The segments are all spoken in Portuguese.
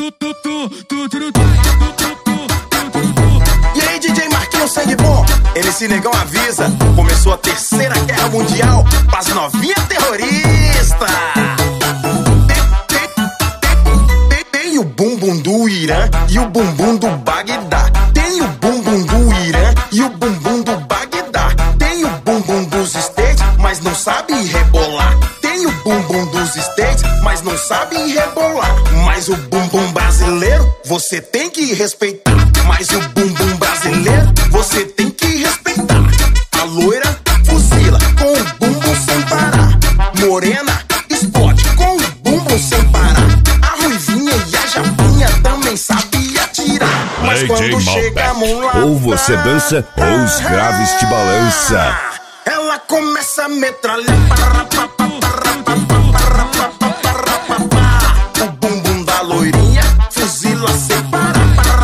E aí, DJ Marquinhos Sangue Bom, MC Negão avisa, começou a terceira guerra mundial pras novinhas terroristas. Tem o bumbum do Irã e o bumbum do Bagdá. Tem o bumbum do Irã e o bumbum do Bagdá. Tem o bumbum dos States, mas não sabe rebolar. Tem o bumbum dos States, mas não sabe rebolar. Mas o bumbum brasileiro, você tem que respeitar. Mas o bumbum brasileiro, você tem que respeitar. A loira fuzila com o bumbum sem parar. Morena explode com o bumbum sem parar. A ruivinha e a japinha também sabe atirar. Mas quando chega a mão lá, ou você dança ou os graves te balança. Ela começa a metralhar. O bumbum da loirinha fuzila sem parar.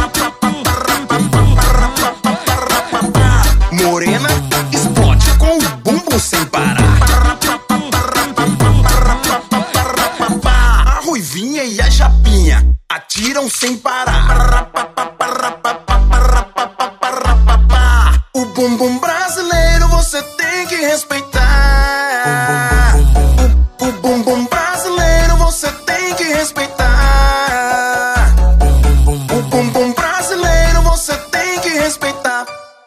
Morena explode com o bumbum sem parar. A ruivinha e a japinha atiram sem parar. O bumbum brasileiro você tem que respeitar. O bumbum brasileiro você tem que respeitar. O bumbum brasileiro você tem que respeitar.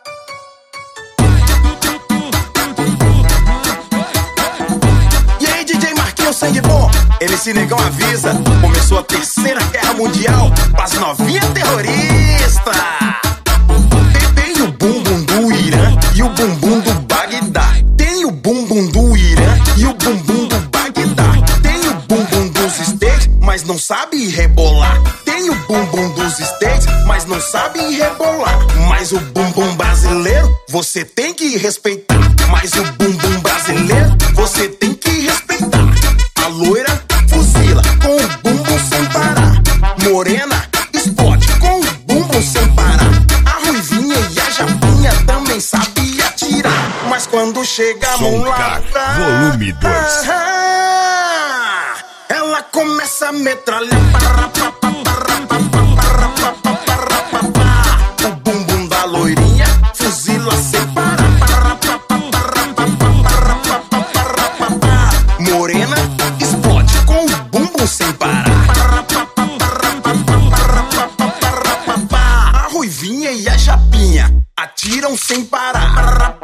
E aí, DJ Marquinhos Sangue Bom, MC Negão avisa, começou a terceira guerra mundial pras novinhas terroristas. Tem o bumbum do Irã e o bumbum do Bagdá. Tem o bumbum do Irã e o bumbum do Bagdá. Tem o bumbum dos States, mas não sabe rebolar. Tem o bumbum dos States, mas não sabe rebolar. Mas o bumbum brasileiro, você tem que respeitar. Mas o bumbum brasileiro, você tem que respeitar. A loira fuzila com o bumbum sem parar. Morena explode com o bumbum sem parar. A ruivinha e a japinha também sabe atirar. Mas quando chega a mão lá, volume 2, ela começa a metralhar. O bumbum da loirinha fuzila sem parar. Morena explode com o bumbum sem parar. A ruivinha e a japinha atiram sem parar.